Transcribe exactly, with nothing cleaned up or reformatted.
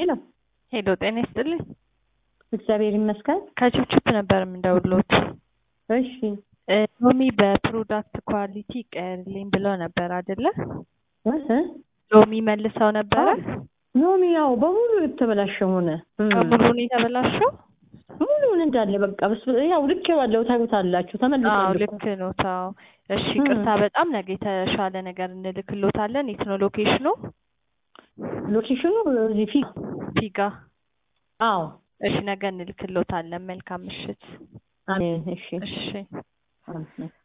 ሄሎ ሄሎ ጤና ይስጥልኝ። እግዚአብሔር ይመስገን። ከችፕችፕ ነበር የምደውልዎት። እሺ ሎሚ በፕሮዳክት ኳሊቲ ቀርልኝ ብለው ነበር አይደለ? እህ ሎሚ መልሰው ነበረ። ሎሚ ያው በሙሉ የተበላሸ ሆነ። በሙሉ ነው የተበላሸው? ሙሉውን እንዳለ በቃ በስ ያው ልክ ባለው ታዩታላችሁ ተመልሷል። አዎ ልክ ነው። ታው እሺ ቅርታ በጣም ነገ የተሻለ ነገር እንልክልዎታለን። የት ነው ሎኬሽኑ? ሎኬሽኑ እዚህ ፊ ፊጋ። አዎ እሺ ነገ እንልክልዎታለን። መልካም ምሽት። አሜን። እሺ እሺ አሜን።